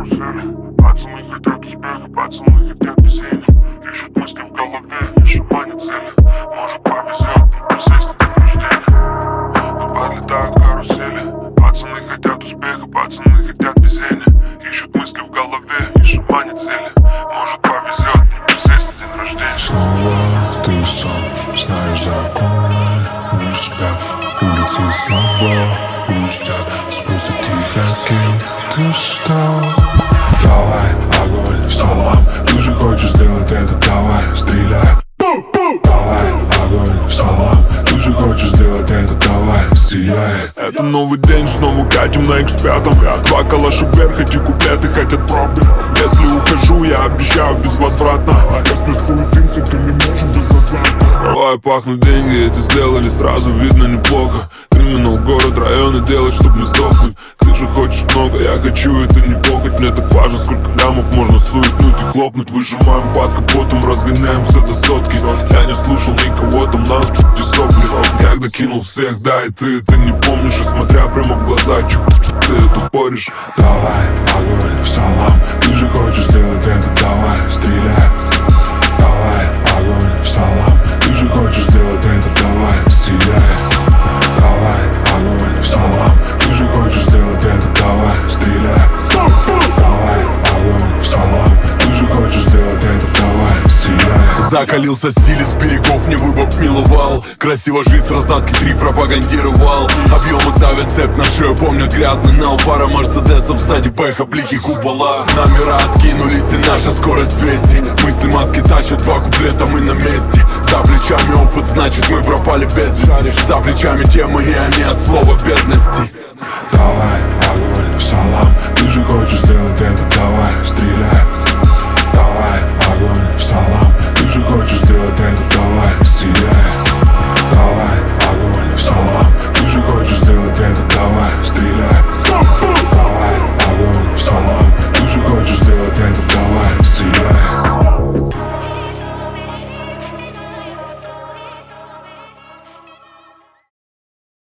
карусели. Пацаны хотят успеха, пацаны хотят веселья. Ищут мысли в голове и шаманят цели. Может повезет, присесть на день рождения. И подлетают карусели. Пацаны хотят успеха, пацаны хотят веселья. Ищут мысли в голове и шаманят цели. Может повезет, присесть на день рождения. Снова ты сам знаешь законы, не спят. Улицы слабо грустят, спросят тебя, кем ты стал. Давай, огонь, салам, ты же хочешь сделать это, давай, стреляй. Давай, огонь, салам, ты же хочешь сделать это, давай, сияй. Это новый день, снова катим на X5. Два калаша вверх, эти куплеты хотят правды. Если ухожу, я обещаю безвозвратно. Если суетимся, то не можем без азарта. Давай пахнут деньги, это сделали сразу, видно неплохо. Криминал, город, районы делать, чтоб не сохнуть. Ты же хочешь много, я хочу, это не похоть. Мне так важно, сколько лямов можно суетнуть и хлопнуть. Выжимаем под капотом, разгоняемся до сотки. Я не слушал никого, там нас и сопли. Когда кинул всех, да, и ты это не помнишь. И смотря прямо в глаза, чё ты это поришь. Давай, огонь, салам, ты же хочешь сделать это, давай, стреляй. Давай, огонь, салам, ты же хочешь сделать это, давай, сияй. Давай, огонь, салам, ты же хочешь сделать это, давай, стреляй. Давай, огонь, салам, ты же хочешь сделать это, давай, сияй. Закалился стиль, с берегов не выбор миловал. Красиво жить с раздатки 3 пропагандировал. Объемы давят цепь на шею, помнят грязный нал. Пара мерседесов сзади, бэха, блики купола. Номера откинулись и наша скорость 200. Мысли маски тащат, 2 куплета, мы на месте. За плечами опыт, значит мы пропали без вести. За плечами темы и они от слова бедности. Давай,